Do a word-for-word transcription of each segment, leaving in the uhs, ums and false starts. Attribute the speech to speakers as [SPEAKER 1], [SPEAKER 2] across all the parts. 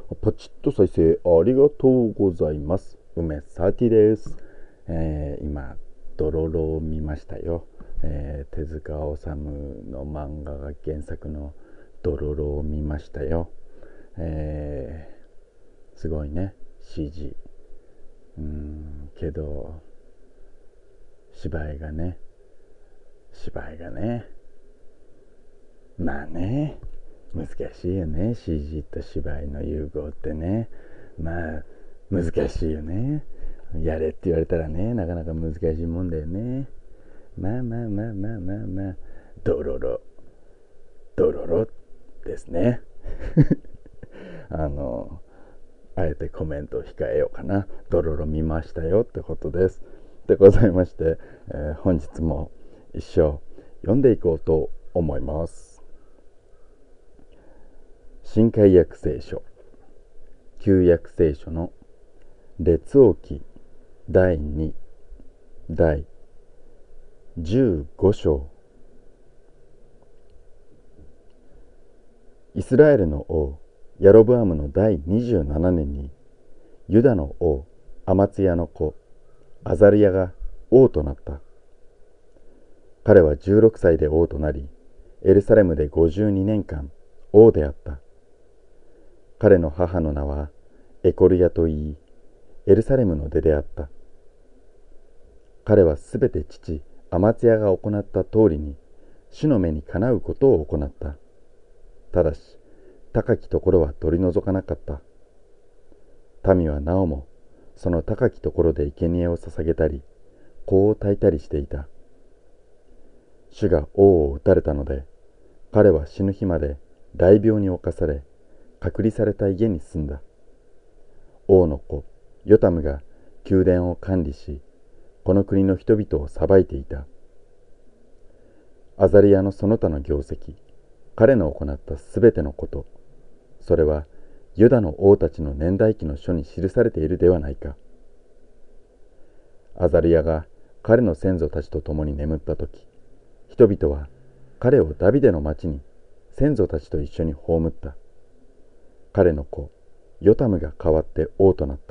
[SPEAKER 1] ポチッと再生ありがとうございます。梅サーティです。えー、今ドロロを見ましたよ。えー、手塚治虫の漫画が原作のドロロを見ましたよ。えー、すごいね シージー。うーんけど芝居がね芝居がねまあね難しいよね。 シージー と芝居の融合ってね、まあ難しいよね。やれって言われたらね、なかなか難しいもんだよね。まあまあまあまあまあまあドロロドロロですね。あのあえてコメントを控えようかな。ドロロ見ましたよってことですでございまして、えー、本日も一生読んでいこうと思います。新海約聖書旧約聖書の列王記だいにだいじゅうご章。イスラエルの王ヤロブアムのだいにじゅうななねんにユダの王アマツヤの子アザリヤが王となった。彼はじゅうろくさいで王となり、エルサレムでごじゅうにねんかん王であった。彼の母の名はエコルヤといい、エルサレムの出であった。彼はすべて父アマツヤが行った通りに主の目にかなうことを行った。ただし高きところは取り除かなかった。民はなおもその高きところで生贄を捧げたり香を焚いたりしていた。主が王を討たれたので、彼は死ぬ日まで大病に侵され、隔離された家に住んだ。王の子ヨタムが宮殿を管理し、この国の人々を裁いていた。アザリヤのその他の業績、彼の行ったすべてのこと、それはユダの王たちの年代記の書に記されているではないか。アザリヤが彼の先祖たちと共に眠ったとき、人々は彼をダビデの町に先祖たちと一緒に葬った。彼の子ヨタムが代わって王となった。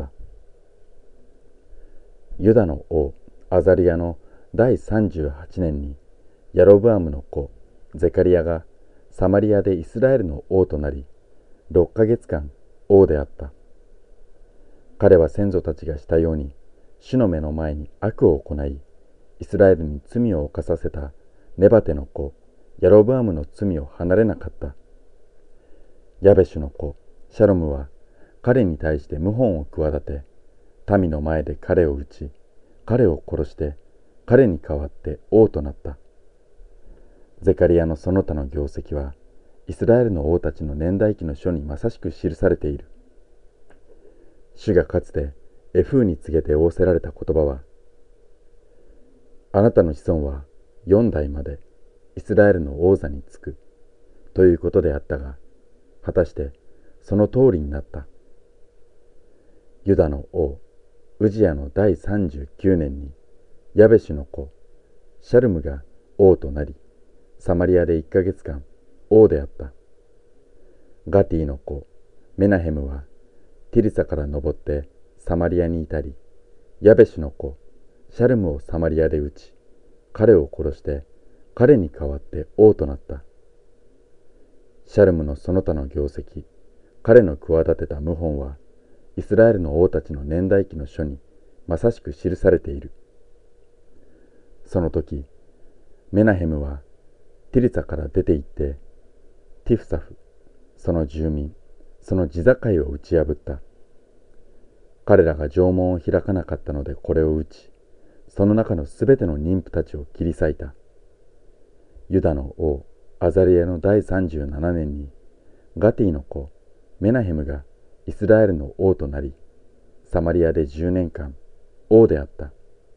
[SPEAKER 1] ユダの王アザリヤのだいさんじゅうはちねんにヤロブアムの子ゼカリヤがサマリアでイスラエルの王となり、ろっかげつかん王であった。彼は先祖たちがしたように主の目の前に悪を行い、イスラエルに罪を犯させたネバテの子ヤロブアムの罪を離れなかった。ヤベシュの子シャロムは彼に対して謀反を企て、民の前で彼を撃ち、彼を殺して彼に代わって王となった。ゼカリヤのその他の業績はイスラエルの王たちの年代記の書にまさしく記されている。主がかつてエフーに告げて仰せられた言葉は、あなたの子孫は四代までイスラエルの王座につくということであったが、果たしてその通りになった。ユダの王ウジヤのだいさんじゅうきゅうねんにヤベシュの子シャルムが王となり、サマリアでいっかげつかん王であった。ガティの子メナヘムはティリサから登ってサマリアにいたり、ヤベシュの子シャルムをサマリアで撃ち、彼を殺して彼に代わって王となった。シャルムのその他の業績、彼の企てた謀反はイスラエルの王たちの年代記の書にまさしく記されている。その時メナヘムはティリサから出て行ってティフサフ、その住民、その地境を打ち破った。彼らが城門を開かなかったのでこれを打ち、その中のすべての妊婦たちを切り裂いた。ユダの王アザリヤのだいさんじゅうななねんにガティの子メナヘムがイスラエルの王となり、サマリアでじゅうねんかん王であった。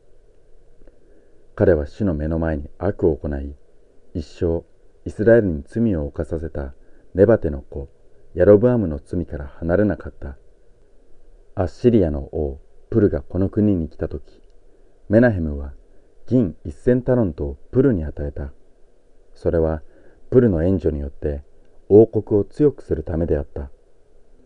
[SPEAKER 1] 彼は主の目の前に悪を行い、一生イスラエルに罪を犯させたネバテの子ヤロブアムの罪から離れなかった。アッシリアの王プルがこの国に来たとき、メナヘムは銀一千タロントをプルに与えた。それはプルの援助によって王国を強くするためであった。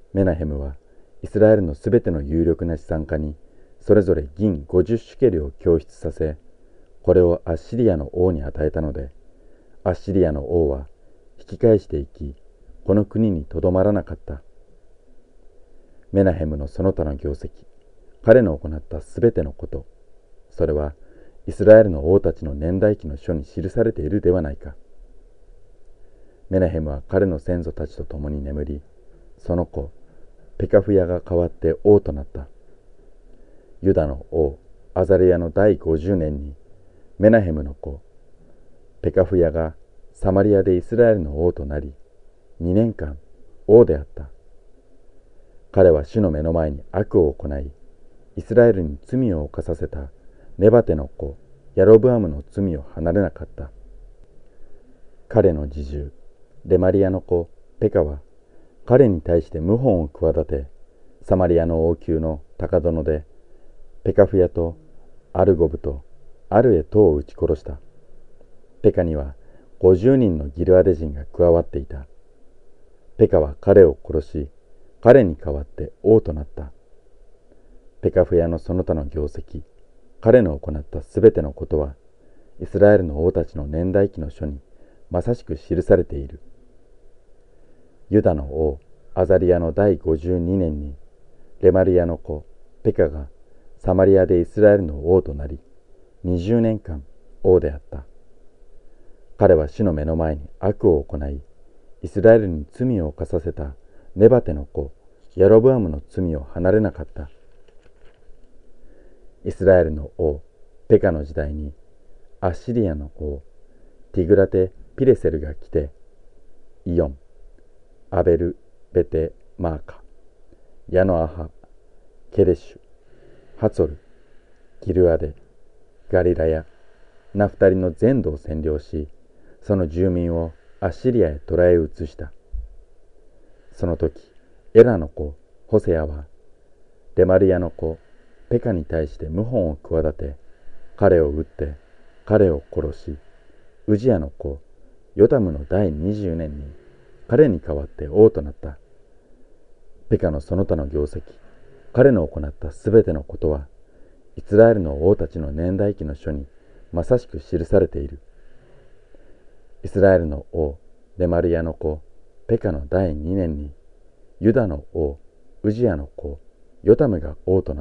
[SPEAKER 1] メナヘムはイスラエルのすべての有力な資産家にそれぞれ銀ごじゅうシュケルを供出させ、これをアッシリアの王に与えたので、アッシリアの王は引き返していき、この国にとどまらなかった。メナヘムのその他の業績、彼の行ったすべてのこと、それはイスラエルの王たちの年代記の書に記されているではないか。メナヘムは彼の先祖たちと共に眠り、その子ペカフヤが代わって王となった。ユダの王アザレヤの第ごじゅうねんに、メナヘムの子ペカフヤがサマリアでイスラエルの王となり、にねんかん王であった。彼は主の目の前に悪を行い、イスラエルに罪を犯させたネバテの子ヤロブアムの罪を離れなかった。彼の侍従レマリアの子ペカは彼に対して謀反を企て、サマリアの王宮の高殿でペカフヤとアルゴブとアルエとを撃ち殺した。ペカにはごじゅうにんのギルアデ人が加わっていた。ペカは彼を殺し、彼に代わって王となった。ペカフヤのその他の業績、彼の行ったすべてのことは、イスラエルの王たちの年代記の書にまさしく記されている。ユダの王アザリアの第ごじゅうにねんに、レマリアの子ペカがサマリアでイスラエルの王となり、にじゅうねんかん王であった。彼は主の目の前に悪を行い、イスラエルに罪を犯させたネバテの子ヤロブアムの罪を離れなかった。イスラエルの王ペカの時代に、アッシリアの王ティグラテ・ピレセルが来て、イヨン、アベル・ベテ・マーカ、ヤノアハ、ケデシュ、ハツォル、ギルアデ、ガリラヤ、ナフタリの全土を占領し、その住民をアッシリアへ捕らえ移した。その時、エラの子ホセアはレマリアの子ペカに対して謀反を企て、彼を撃って彼を殺し、ウジヤの子ヨタムの第にじゅうねんに彼に代わって王となった。ペカのその他の業績、彼の行ったすべてのことは、イスラエルの王たちの年代記の書にまさしく記されている。イスラエルの王レマリアの子ペカの第にねんに、ユダの王ウジヤの子ヨタムが王となった。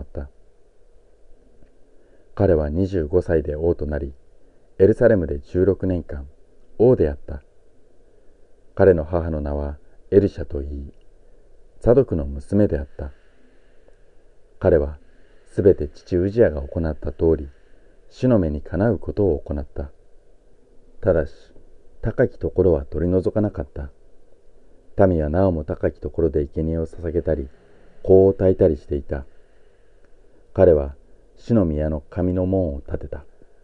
[SPEAKER 1] 彼はにじゅうごさいで王となり、エルサレムでじゅうろくねんかん王であった。彼の母の名はエリシャといい、サドクの娘であった。彼はすべて父ウジヤが行った通り、主の目にかなうことを行った。ただし、高きところは取り除かなかった。民はなおも高きところで生贄を捧げたり、香を焚いたりしていた。彼は主の宮の神の門を建てた。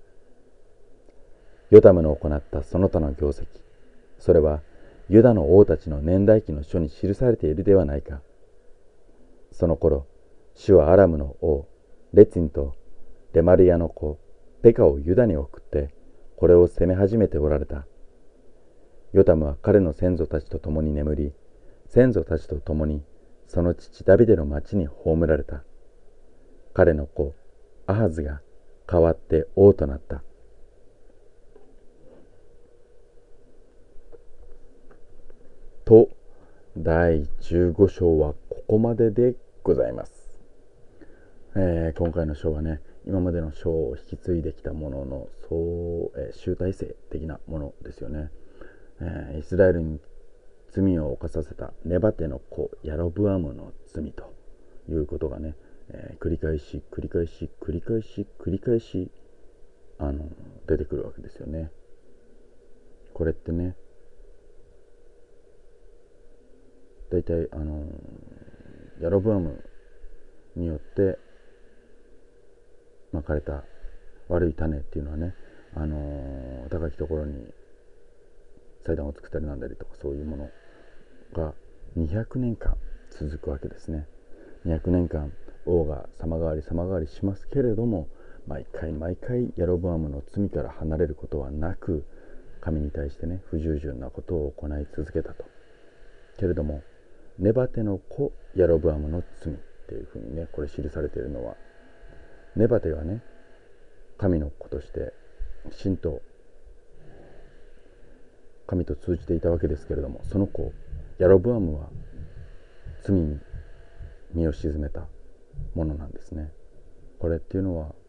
[SPEAKER 1] ヨタムの行ったその他の業績、それはユダの王たちの年代記の書に記されているではないか。その頃、主はアラムの王レツィンとレマリアの子ペカをユダに送って、これを攻め始めておられた。ヨタムは彼の先祖たちと共に眠り、先祖たちと共にその父ダビデの町に葬られた。彼の子アハズが代わって王となった。と、だいじゅうご章はここまででございます。えー、今回の章はね、今までの章を引き継いできたものの総、えー、集大成的なものですよね。えー、イスラエルに罪を犯させたネバテの子ヤロブアムの罪ということがね、えー、繰り返し繰り返し繰り返し繰り返しあの出てくるわけですよね。これってね、だいたいあのヤロブアムによってまかれた悪い種っていうのはね、あの高きところに祭壇を作ったりなんだりとか、そういうものがにひゃくねんかん続くわけですね。にひゃくねんかん王が様変わり様変わりしますけれども、毎回毎回ヤロブアムの罪から離れることはなく、神に対してね不従順なことを行い続けたと。けれどもネバテの子ヤロブアムの罪っていうふうにね、これ記されているのは、ネバテはね、神の子として神と神と通じていたわけですけれども、その子ヤロブアムは罪に身を沈めたものなんですね。これっていうのは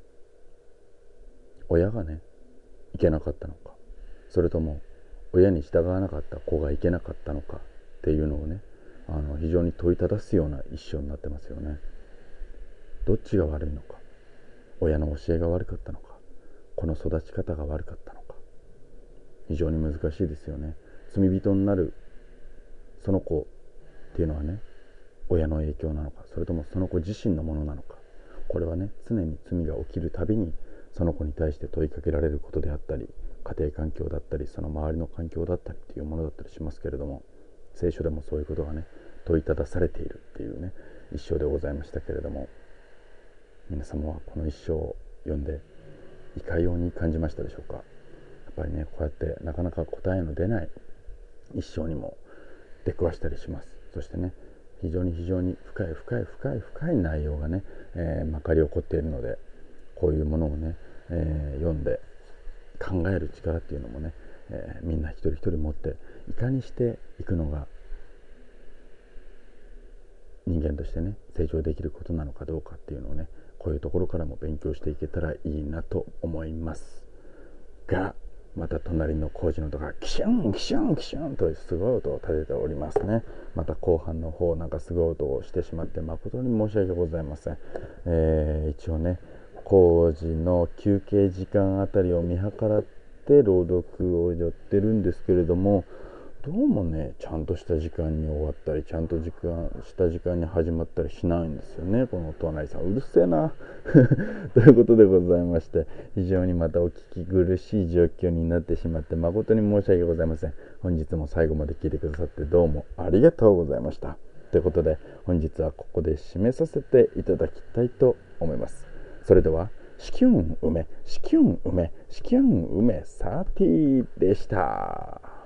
[SPEAKER 1] 親がねいけなかったのか、それとも親に従わなかった子がいけなかったのかっていうのをね、あの非常に問いただすような一章になってますよね。どっちが悪いのか、親の教えが悪かったのか、この育ち方が悪かったのか、非常に難しいですよね。罪人になるその子っていうのはね、親の影響なのか、それともその子自身のものなのか、これはね常に罪が起きるたびにその子に対して問いかけられることであったり、家庭環境だったり、その周りの環境だったりっていうものだったりしますけれども、聖書でもそういうことがね問いただされているっていうね一章でございましたけれども、皆様はこの一章を読んでいかように感じましたでしょうか。やっぱりね、こうやってなかなか答えの出ない一章にも出くわしたりします。そしてね、非常に非常に深い深い深い深い内容がね、えー、まかり起こっているので、こういうものをね、えー、読んで考える力っていうのもね、えー、みんな一人一人持って、いかにしていくのが人間としてね成長できることなのかどうかっていうのをね、こういうところからも勉強していけたらいいなと思いますが、また隣の工事の音がキシュンキシュンキシュンとすごい音を立てておりますね。また後半の方なんかすごい音をしてしまって誠に申し訳ございません。えー、一応ね工事の休憩時間あたりを見計らって朗読をやってるんですけれども、どうもねちゃんとした時間に終わったり、ちゃんと時間した時間に始まったりしないんですよね。この隣さんうるせえなということでございまして、非常にまたお聞き苦しい状況になってしまって誠に申し訳ございません。本日も最後まで聞いてくださってどうもありがとうございました。ということで本日はここで締めさせていただきたいと思います。それではシキュン梅シキュン梅シキュン梅サーティーでした。